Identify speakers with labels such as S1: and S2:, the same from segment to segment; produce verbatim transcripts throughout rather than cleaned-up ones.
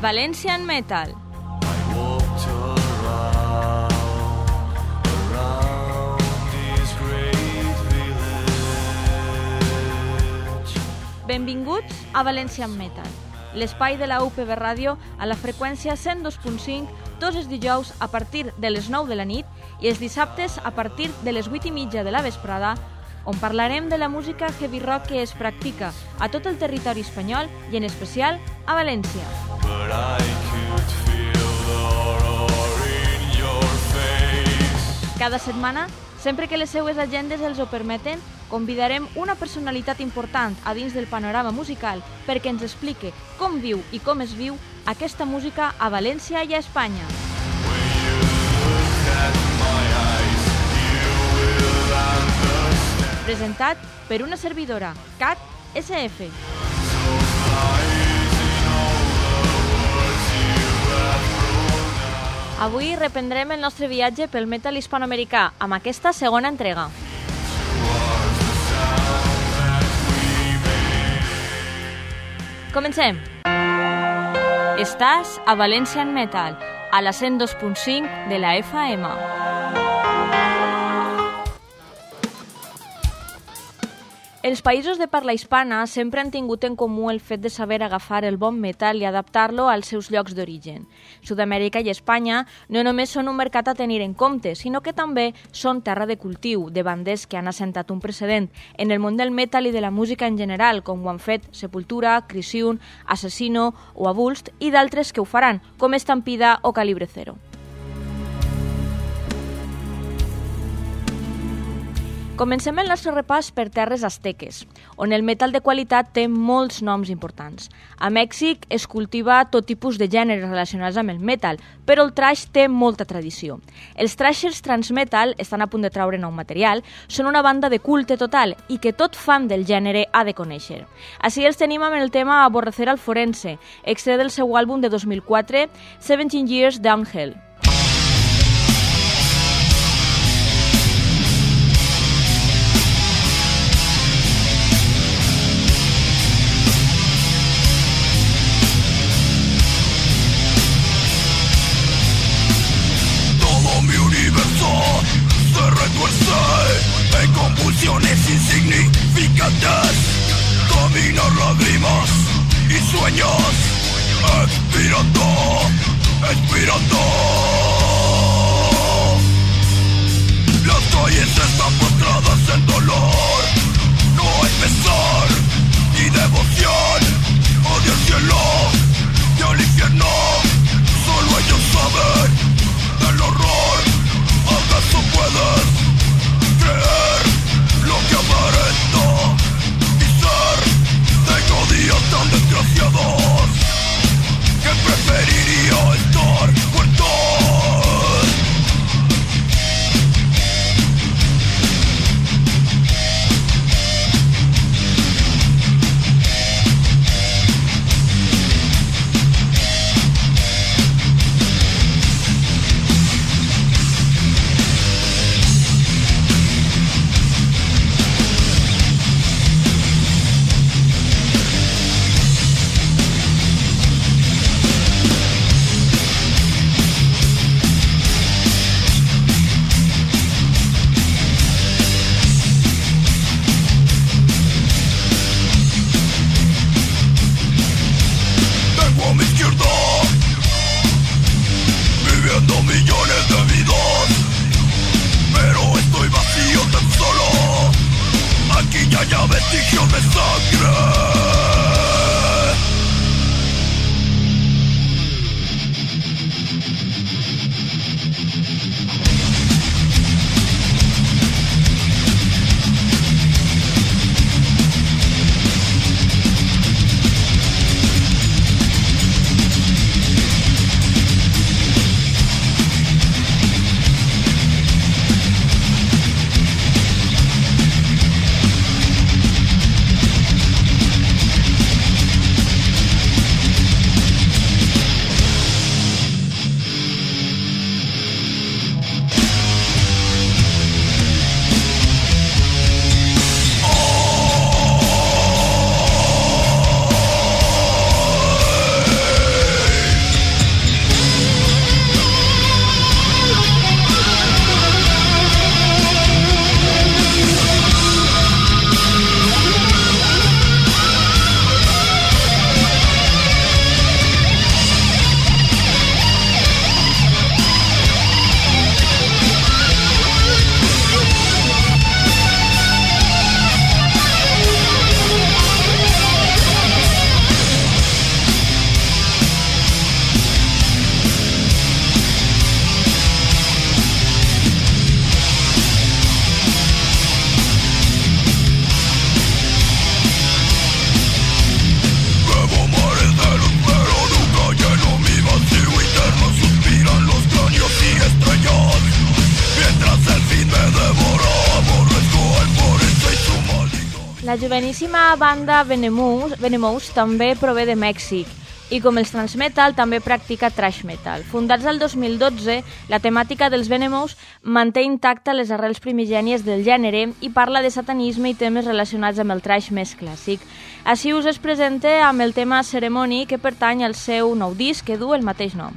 S1: Valencian Metal. Benvinguts a Valencian Metal, l'espai de la U P B Ràdio a la freqüència cent dos punt cinc, tots els dijous a partir de les nou de la nit i els dissabtes a partir de les vuit i mitja de la vesprada, on parlarem de la música heavy rock que es practica a tot el territori espanyol i en especial a València. Cada setmana, sempre que les seues agendes els ho permeten, convidarem una personalitat important a dins del panorama musical perquè ens explique com viu i com es viu aquesta música a València i a Espanya. Presentat per una servidora, Cat S F. Avui reprendrem el nostre viatge pel metal hispanoamericà amb aquesta segona entrega. Comencem! Estàs a Valencian Metal, a la cent dos punt cinc de la F M. Els països de parla hispana sempre han tingut en comú el fet de saber agafar el bon metal i adaptar-lo als seus llocs d'origen. Sud-amèrica i Espanya no només són un mercat a tenir en compte, sinó que també són terra de cultiu de bandes que han assentat un precedent en el món del metal i de la música en general, com ho han fet Sepultura, Crisium, Assassino o Avulst, i d'altres que ho faran, com Estampida o Calibre Cero. Comencem el nostre repàs per terres asteques, on el metal de qualitat té molts noms importants. A Mèxic es cultiva tot tipus de gèneres relacionats amb el metal, però el thrash té molta tradició. Els thrashers transmetal estan a punt de treure nou material, són una banda de culte total i que tot fan del gènere ha de conèixer. Així els tenim amb el tema Aborrecer al Forense, extret del seu àlbum de dos mil quatre, Seventeen Years Downhill.
S2: En convulsiones insignificantes, caminar lágrimas y sueños, expirando, expirando. Las calles están postradas en dolor, no hay pesar ni devoción, odio el cielo y el infierno, solo ellos saben del horror. ¿Acaso puedes creer lo que aparento y ser? Tengo días tan desgraciados que preferiría estar muerto.
S1: La joveníssima banda Venomous, Venomous també prové de Mèxic i, com els transmetal, també practica thrash metal. Fundats el dos mil dotze, la temàtica dels Venomous manté intacta les arrels primigènies del gènere i parla de satanisme i temes relacionats amb el thrash més clàssic. Així us es presenta amb el tema Ceremony, que pertany al seu nou disc que du el mateix nom.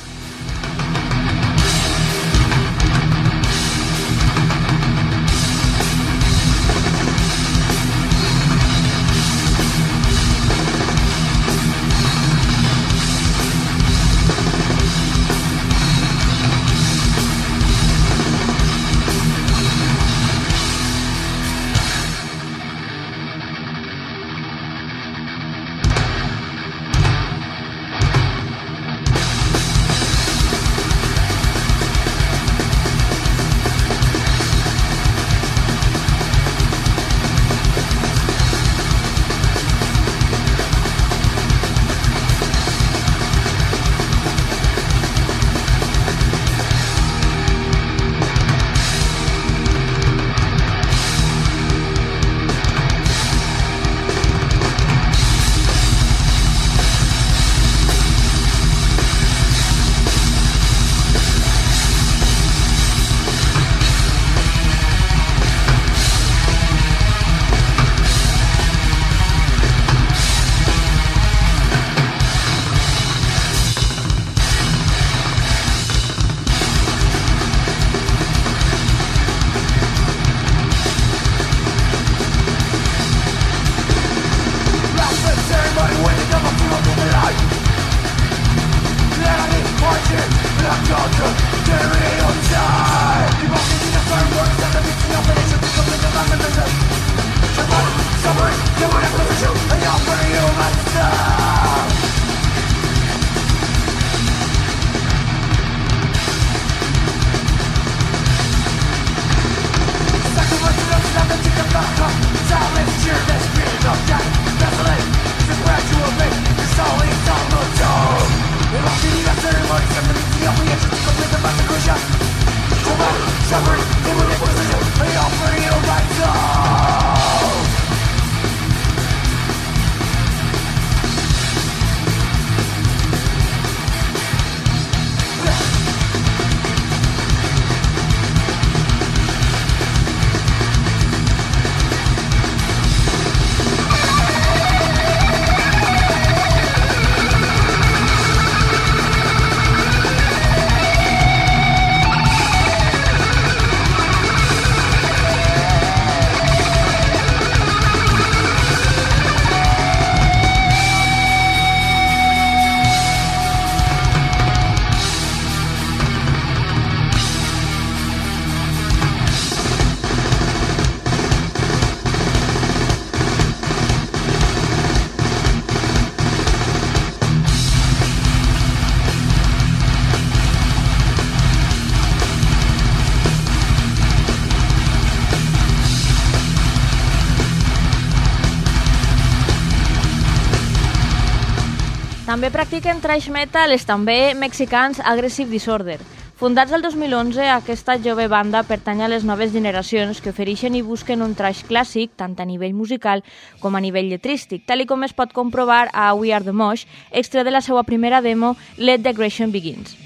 S1: També practiquen thrash metal els també mexicans Aggressive Disorder. Fundats el dos mil onze, aquesta jove banda pertany a les noves generacions que ofereixen i busquen un thrash clàssic tant a nivell musical com a nivell lletrístic, tal i com es pot comprovar a We Are The Mosh, extret de la seva primera demo Let The Aggression Begins.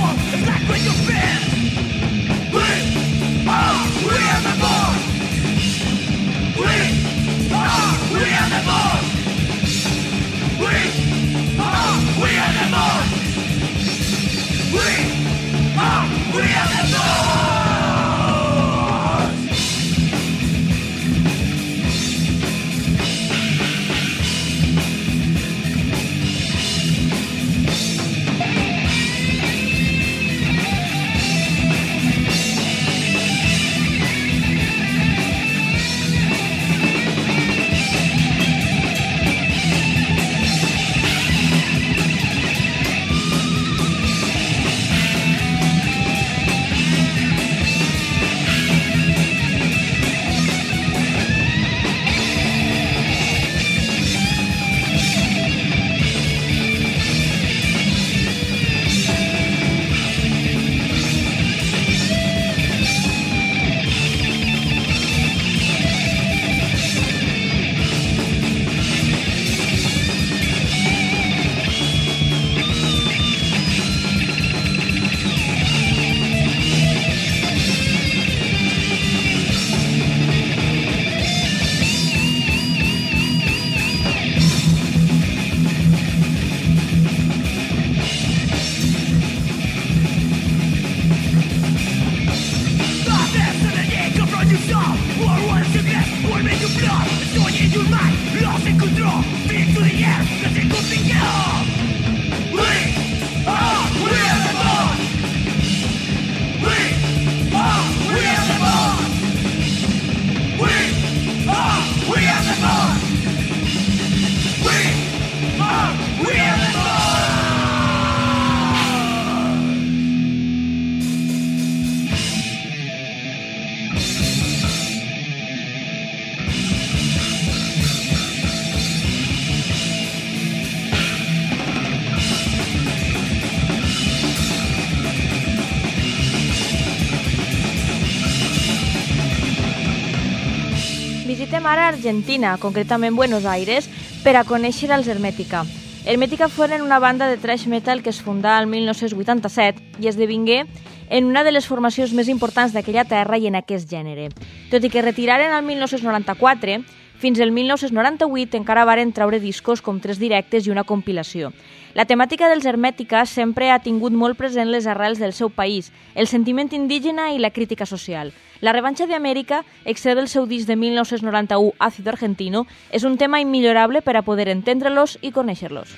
S1: Visitem ara Argentina, concretament Buenos Aires, per a conèixer els Hermética. Hermética foren una banda de thrash metal que es fundà el mil nou-cents vuitanta-set i esdevingué en una de les formacions més importants d'aquella terra i en aquest gènere. Tot i que retiraren el mil nou-cents noranta-quatre, fins al mil nou-cents noranta-vuit encara varen traure discos com tres directes i una compilació. La temàtica dels Hermética sempre ha tingut molt present les arrels del seu país, el sentiment indígena i la crítica social. La revanxa d'Amèrica, extret del seu disc de mil nou-cents noranta-u, Ácido Argentino, és un tema immillorable per a poder entendre-los i conèixer-los.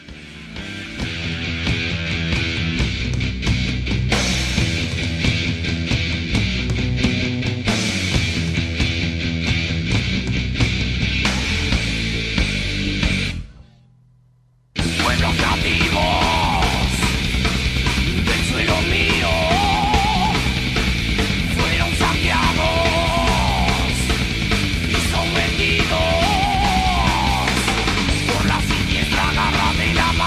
S2: Por la siniestra garra de la mano.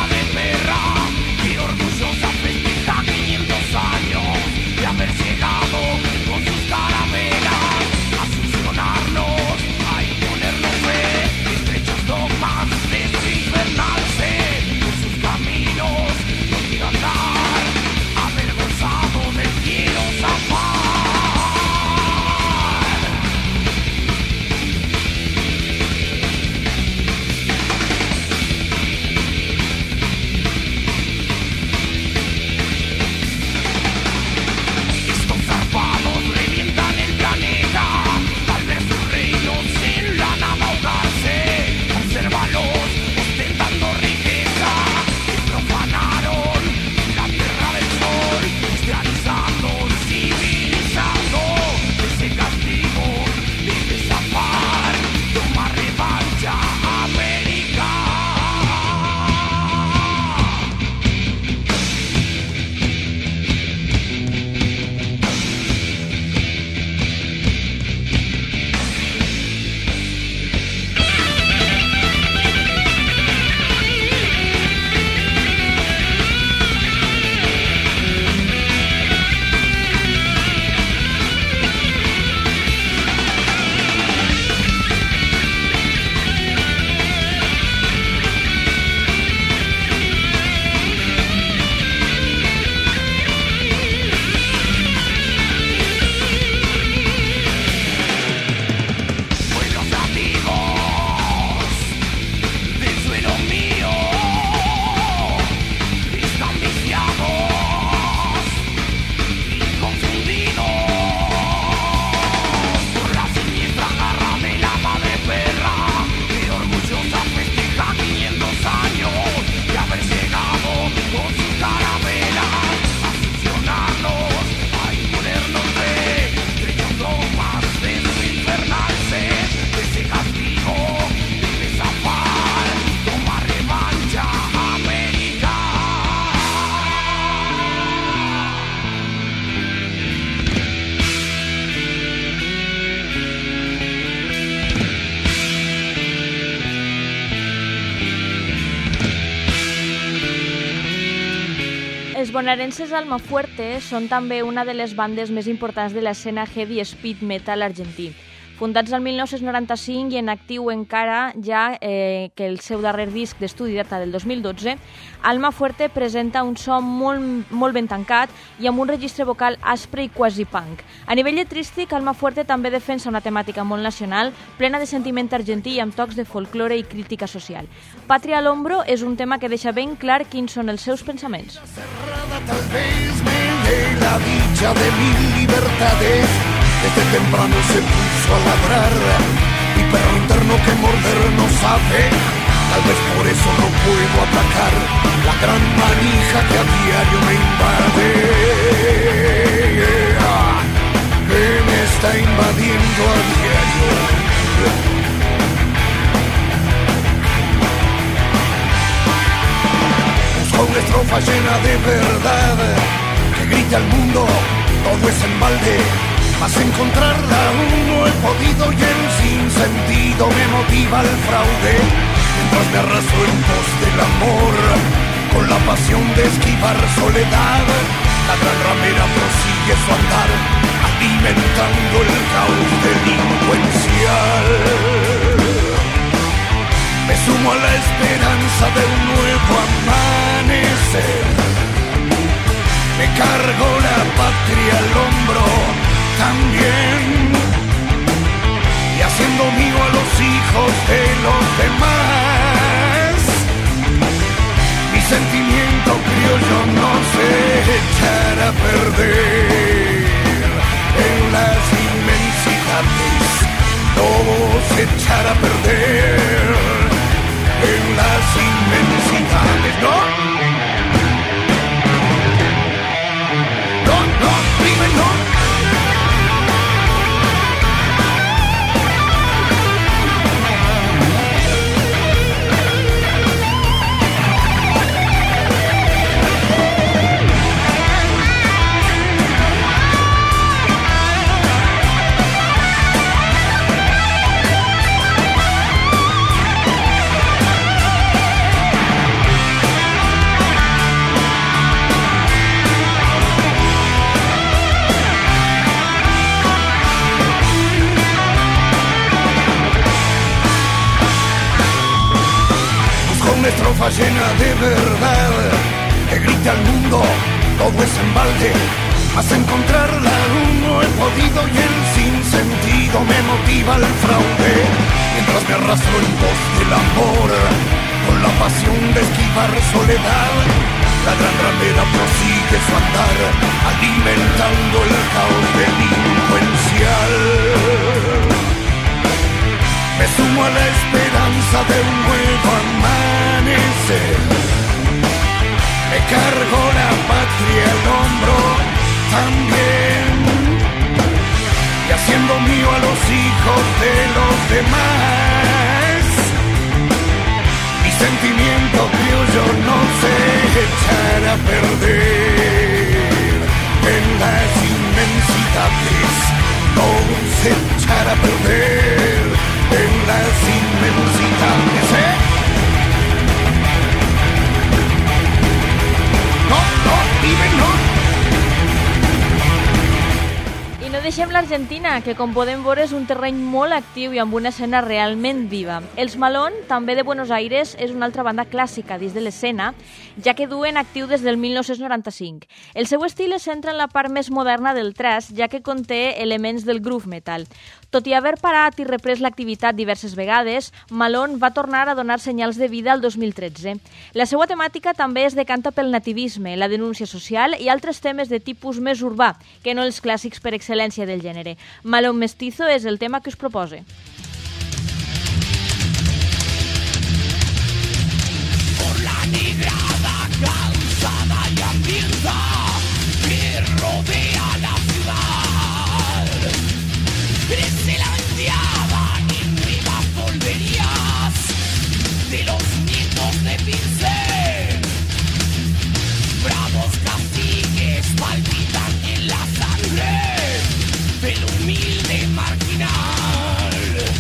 S1: bonaerenses Almafuerte són també una de les bandes més importants de l'escena heavy speed metal argentí. Fundats el mil nou-cents noranta-cinc i en actiu encara, ja eh, que el seu darrer disc d'estudi data del dos mil dotze, Almafuerte presenta un so molt, molt ben tancat i amb un registre vocal aspre i quasi punk. A nivell letrístic, Almafuerte també defensa una temàtica molt nacional, plena de sentiment argentí i amb tocs de folklore i crítica social. Patria al hombro és un tema que deixa ben clar quins són els seus pensaments.
S2: Tal vez me dé la dicha de mil libertades. Desde temprano se puso a ladrar y perro interno que morder no sabe. Tal vez por eso no puedo atacar la gran manija que a diario me invade, que me está invadiendo a diario. Busco una estrofa llena de verdad que grite al mundo, todo es en balde. Mas encontrarla aún no he podido y el sinsentido me motiva el fraude. Mientras me arrastro en pos del amor, con la pasión de esquivar soledad, la gran ramera prosigue su andar, alimentando el caos delincuencial. Me sumo a la esperanza de un nuevo amanecer, me cargo la patria al hombro también, y haciendo mío a los hijos de los demás. Mi sentimiento criollo no se echará a perder en las inmensidades, no se echará a perder en las inmensidades, ¿no? No, no, dime no. Una estrofa llena de verdad que grite al mundo, todo es en balde. Mas encontrarla aún no he podido y el sinsentido me motiva el fraude. Mientras me arrastro en pos del amor, con la pasión de esquivar soledad, la gran ramera prosigue su andar, alimentando el caos delincuencial. Me sumo a la esperanza de un nuevo amanecer, me cargo la patria al hombro también, y haciendo mío a los hijos de los demás. Mi sentimiento criollo no se echará a perder en las inmensidades, no se echará a perder en las inmensidades, ¿eh? No, no, dime no.
S1: I no deixem l'Argentina, que com podem veure és un terreny molt actiu i amb una escena realment viva. Els Malón, també de Buenos Aires, és una altra banda clàssica dins de l'escena, ja que duen actiu des del mil nou-cents noranta-cinc. El seu estil es centra en la part més moderna del thrash, ja que conté elements del groove metal. Tot i haver parat i reprès l'activitat diverses vegades, Malón va tornar a donar senyals de vida el dos mil tretze. La seva temàtica també es decanta pel nativisme, la denúncia social i altres temes de tipus més urbà, que no els clàssics per excel·lència del gènere. Malón Mestizo és el tema que us propose.
S2: Por la negrada cansada y hambrienta que rodea la ciudad, crece la venteada y nuevas polverías de los nietos de pincel. Bravos castigues palpitan en la sangre del humilde marginal.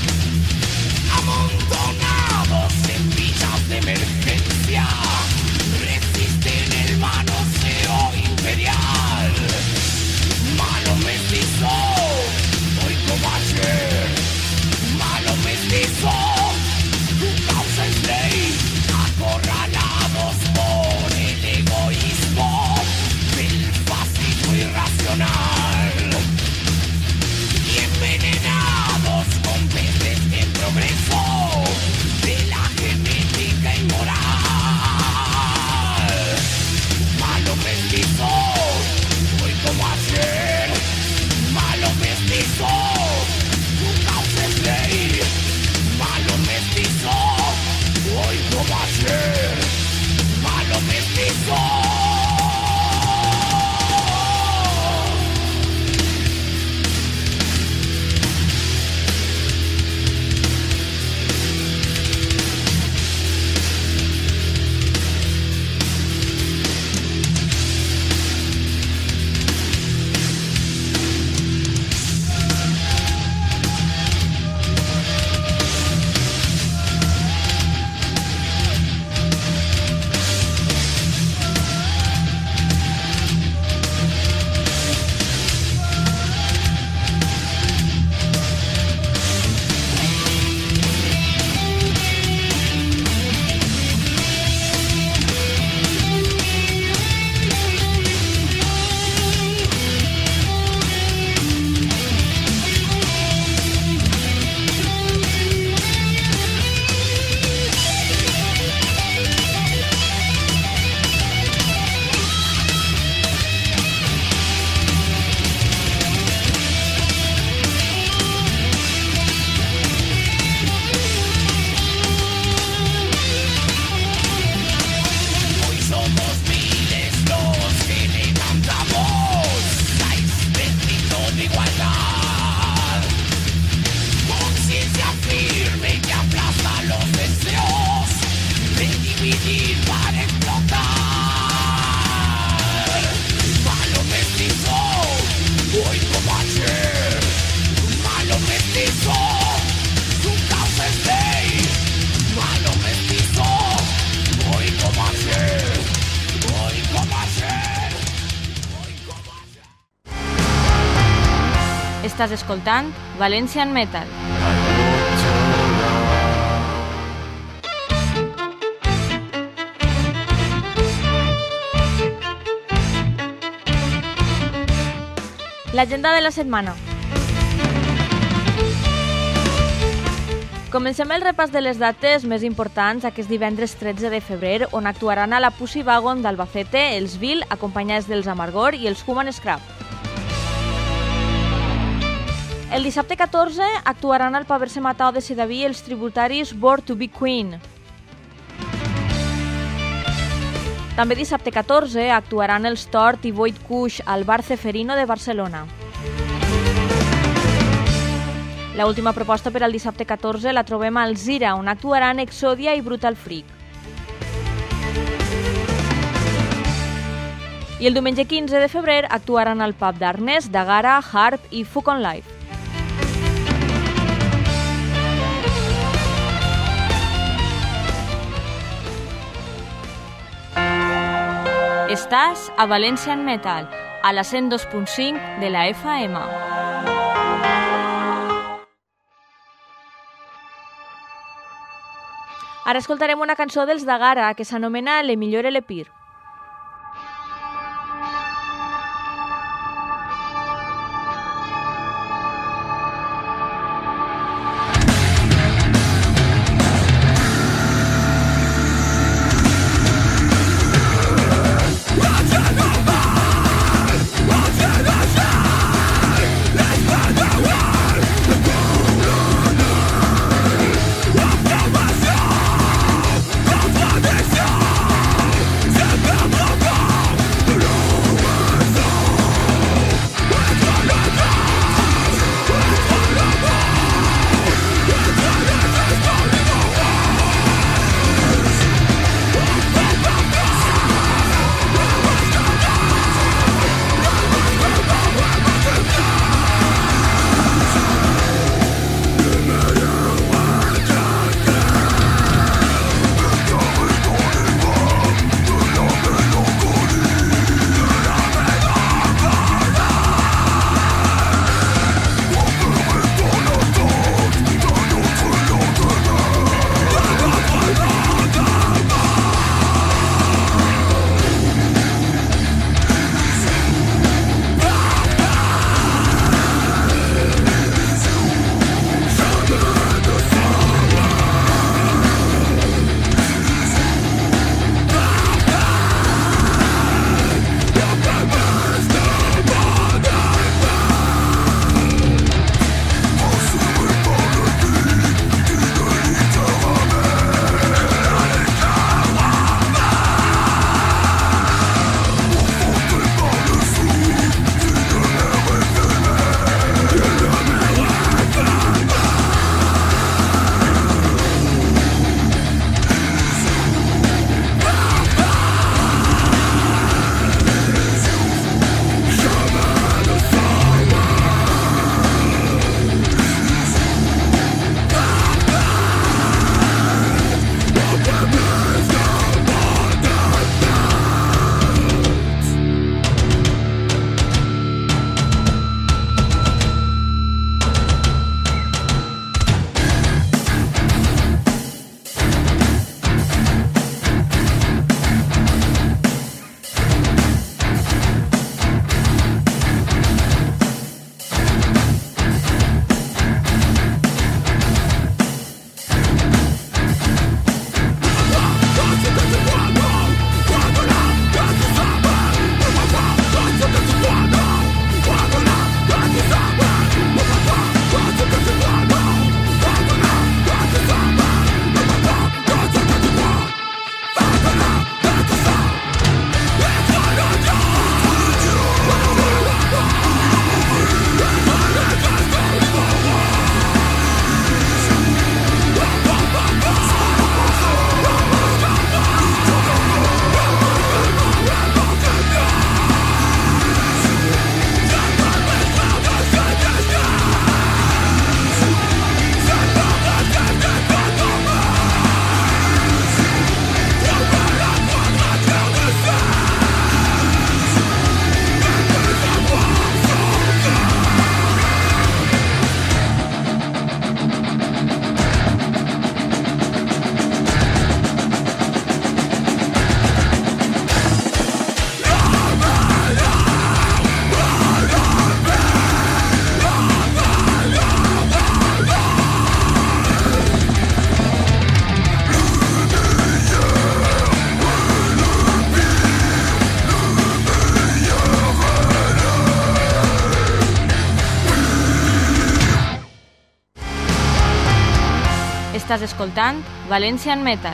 S1: Estàs escoltant Valencian Metal. L'agenda de la setmana. Comencem el repàs de les dates més importants aquest divendres tretze de febrer, on actuaran a la Pussy Wagon d'Albacete els Vil, acompanyats dels Amargor i els Human Scrap. El dissabte catorze actuaran al Paverse Matao de Sedaví els tributaris Born to be Queen. També dissabte catorze actuaran els Tort i Void Kush al Bar Ceferino de Barcelona. La última proposta per al dissabte catorze la trobem al Zira, on actuaran Exodia i Brutal Freak. I el diumenge quinze de febrer actuaran al pub d'Arnes, Dagara, Harp i Fuck on Life. Estàs a Valencian Metal, a la cent dos punt cinc de la F M. Ara escoltarem una cançó dels Dagara que s'anomena Le Millore le Pir.
S2: Yeah.
S1: Estàs escoltant Valencian Metal.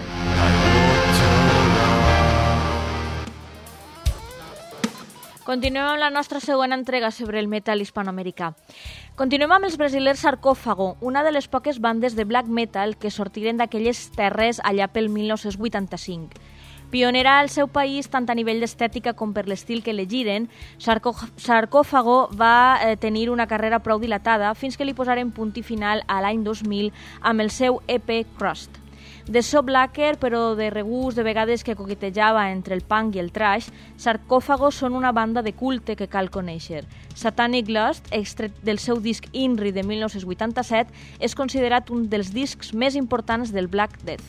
S1: Continuem amb la nostra següent entrega sobre el metal hispanoamericà. Continuem amb els brasilers Sarcófago, una de les poques bandes de black metal que sortiren d'aquelles terres allà pel mil nou-cents vuitanta-cinc. Pionera al seu país tant a nivell d'estètica com per l'estil que le giren, Sarcófago va eh, tenir una carrera prou dilatada fins que li posaren punt i final a l'any dos mil amb el seu E P Crust. De so blacker, però de regust de vegades que coquetejava entre el punk i el trash, Sarcófago són una banda de culte que cal conèixer. Satanic Lust, extret del seu disc Inri de mil nou-cents vuitanta-set, és considerat un dels discs més importants del Black Death.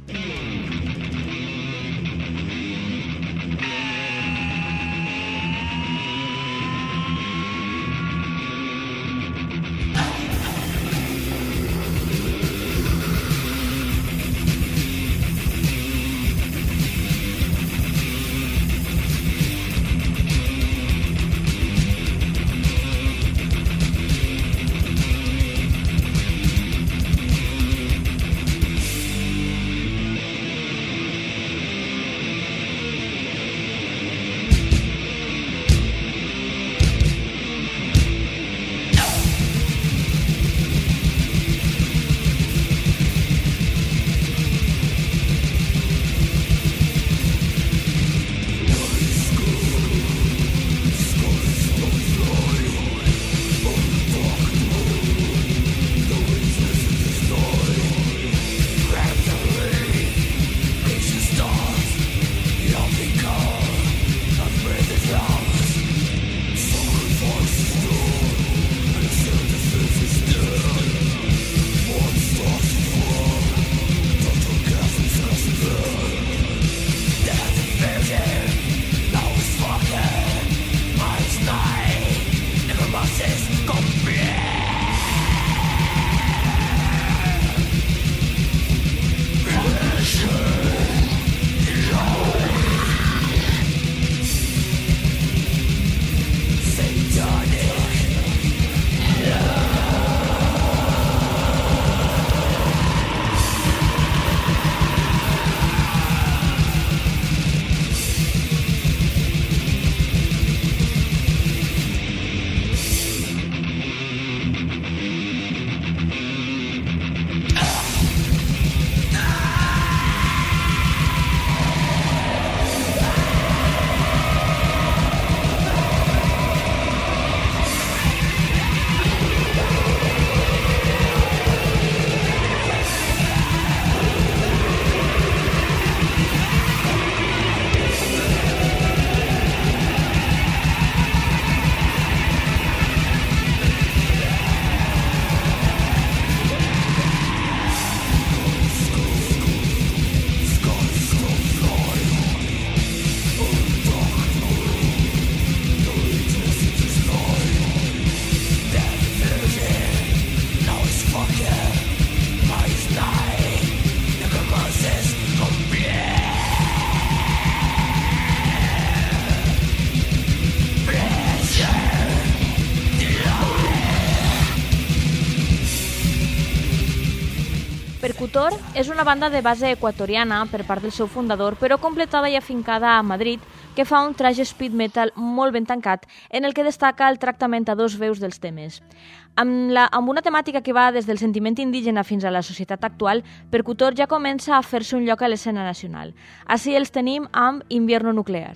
S1: Percutor és una banda de base equatoriana per part del seu fundador, però completada i afincada a Madrid, que fa un trash speed metal molt ben tancat, en el que destaca el tractament a dos veus dels temes. Amb, la, amb una temàtica que va des del sentiment indígena fins a la societat actual, Percutor ja comença a fer-se un lloc a l'escena nacional. Així els tenim amb Invierno Nuclear.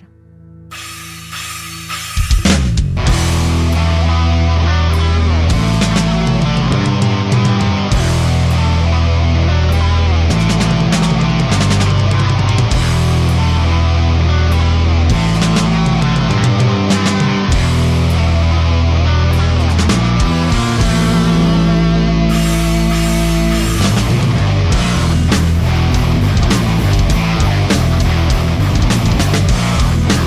S2: We'll be right back.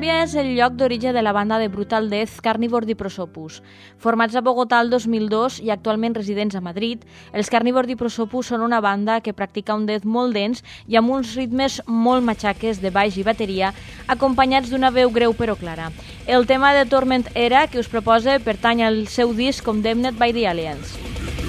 S1: Colòmbia és el lloc d'origen de la banda de Brutal Death Carnivore Diprosopus. Formats a Bogotà el dos mil dos i actualment residents a Madrid, els Carnivore Diprosopus són una banda que practica un death molt dens i amb uns ritmes molt matxaques de baix i bateria, acompanyats d'una veu greu però clara. El tema de Torment Era, que us propose, pertany al seu disc Condemned by the Aliens.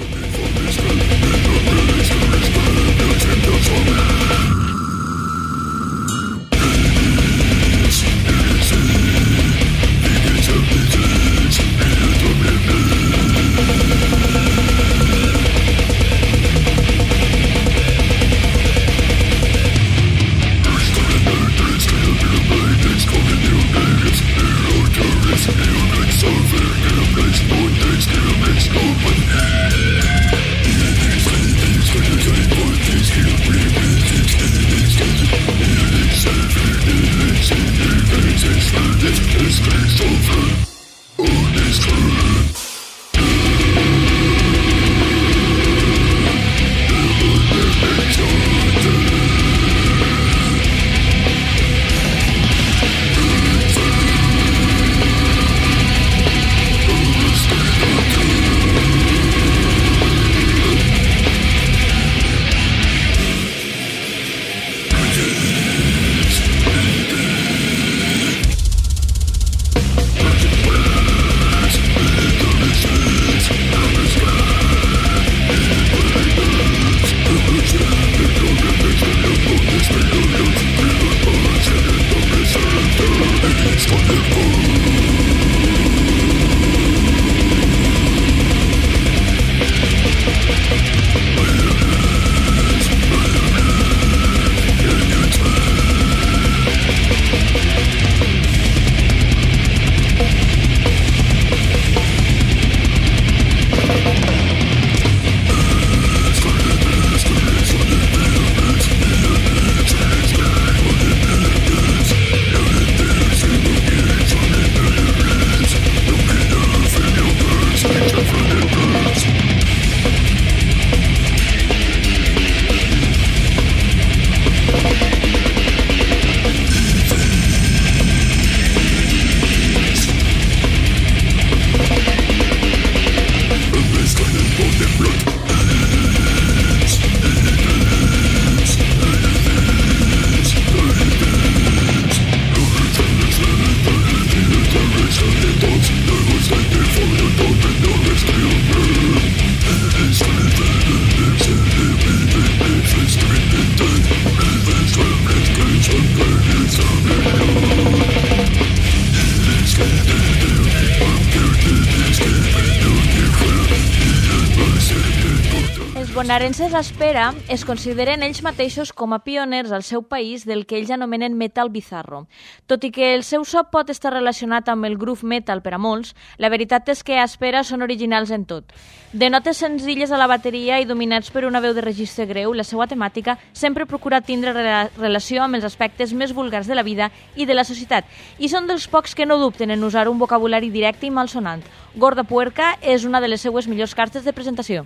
S1: bonaerenses a Espera es consideren ells mateixos com a pioners al seu país del que ells anomenen metal bizarro. Tot i que el seu so pot estar relacionat amb el groove metal per a molts, la veritat és que a Espera són originals en tot. De notes senzilles a la bateria i dominats per una veu de registre greu, la seva temàtica sempre procura tindre rela relació amb els aspectes més vulgars de la vida i de la societat, i són dels pocs que no dubten en usar un vocabulari directe i malsonant. Gorda Puerca és una de les seues millors cartes de presentació.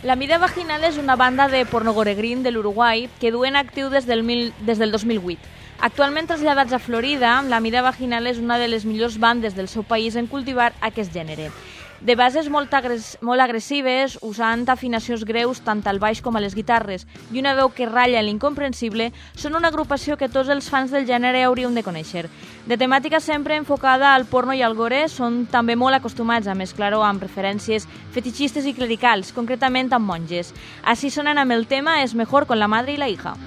S1: La Mida Vaginal és una banda de pornogoregrin de l'Uruguai que duen actiu des del, mil, des del dos mil vuit. Actualment traslladats a Florida, la Mida Vaginal és una de les millors bandes del seu país en cultivar aquest gènere. De bases molt, agres molt agressives, usant afinacions greus tant al baix com a les guitarres i una veu que ratlla l'incomprensible, són una agrupació que tots els fans del gènere hauríem de conèixer. De temàtica sempre enfocada al porno i al gore, són també molt acostumats a mesclar-ho amb referències fetichistes i clericals, concretament amb monges. Així sonen amb el tema Es mejor con la madre y la hija.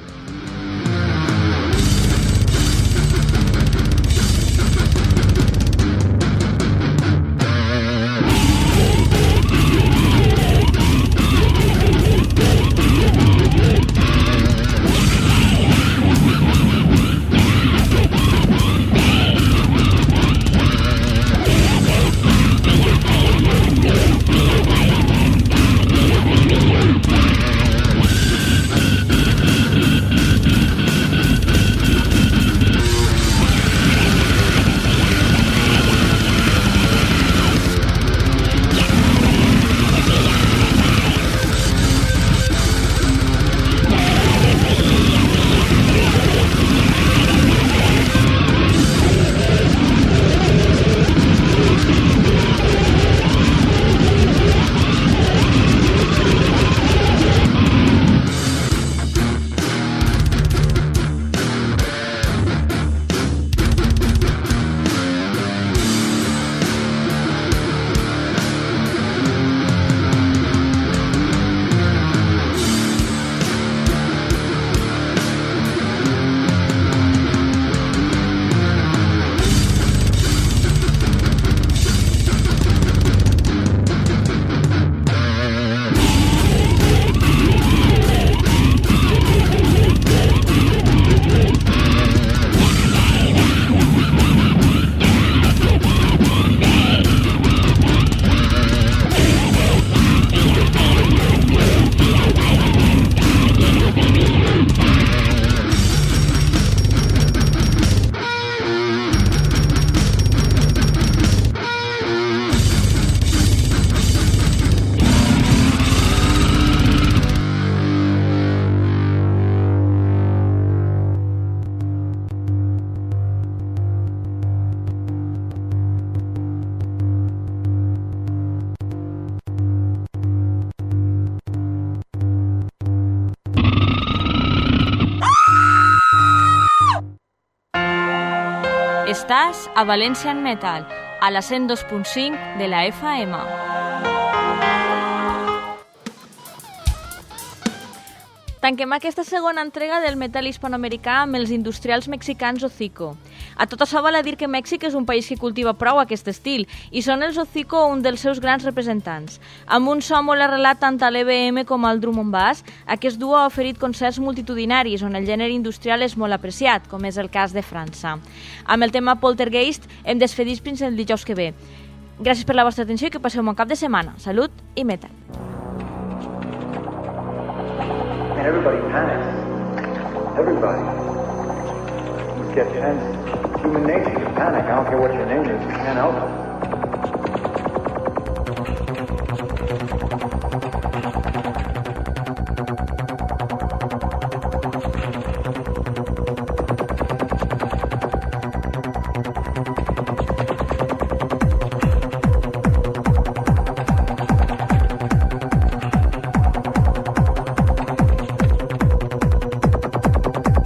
S1: Estàs a Valencian Metal, a la cent dos punt cinc de la F M. Tanquem aquesta segona entrega del metal hispanoamericà amb els industrials mexicans Hocico. A tot això val a dir que Mèxic és un país que cultiva prou aquest estil i són els Hocico un dels seus grans representants. Amb un so molt arrelat tant a l'E B M com al drum and bass, aquest duo ha oferit concerts multitudinaris on el gènere industrial és molt apreciat, com és el cas de França. Amb el tema Poltergeist hem desfedit fins el dijous que ve. Gràcies per la vostra atenció i que passeu un bon cap de setmana. Salut i metal.
S3: And everybody panics. Everybody. You get tense. Human nature, you panic. I don't care what your name is. You can't help it.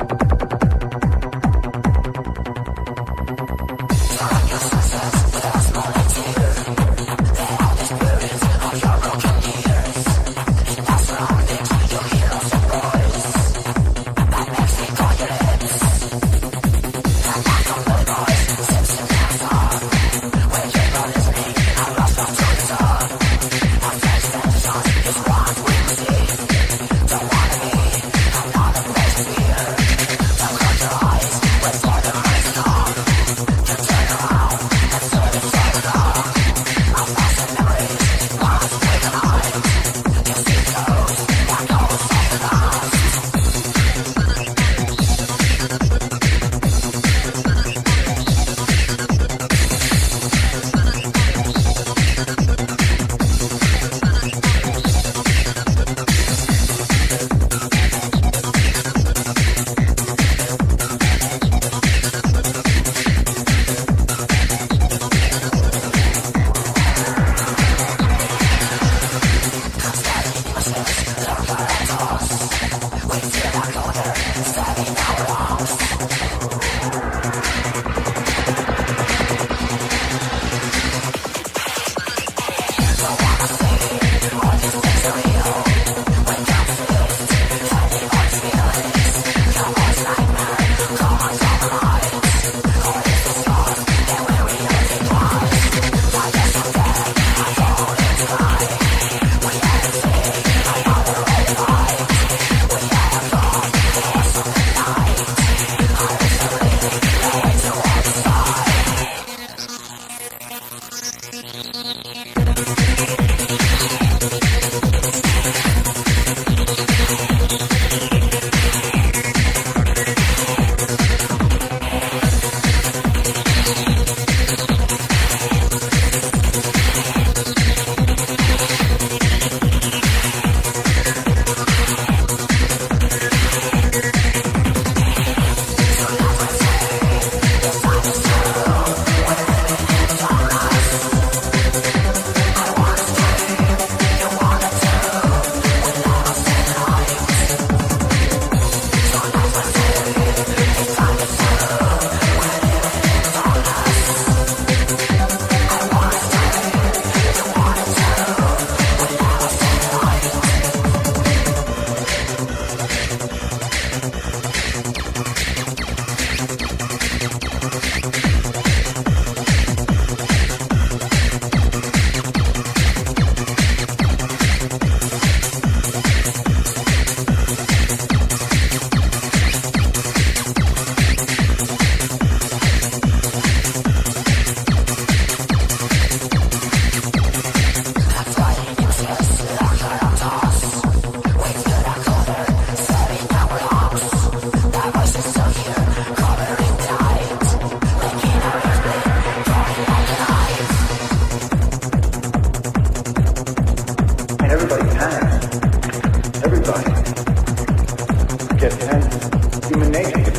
S2: Yes, yes, yes, yes.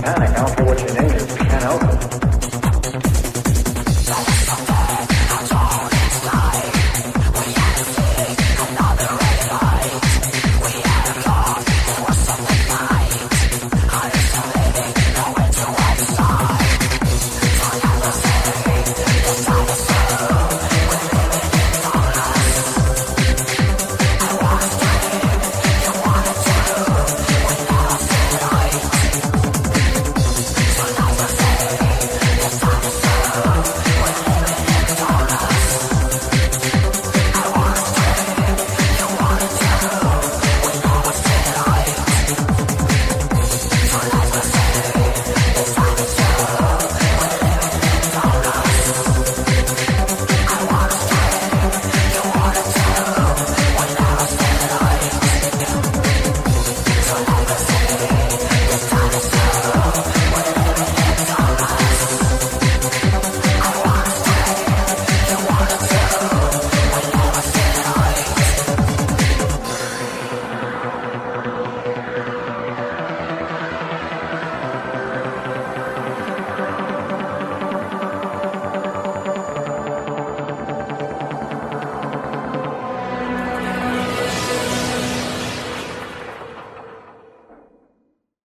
S3: panic. I don't care what your name is.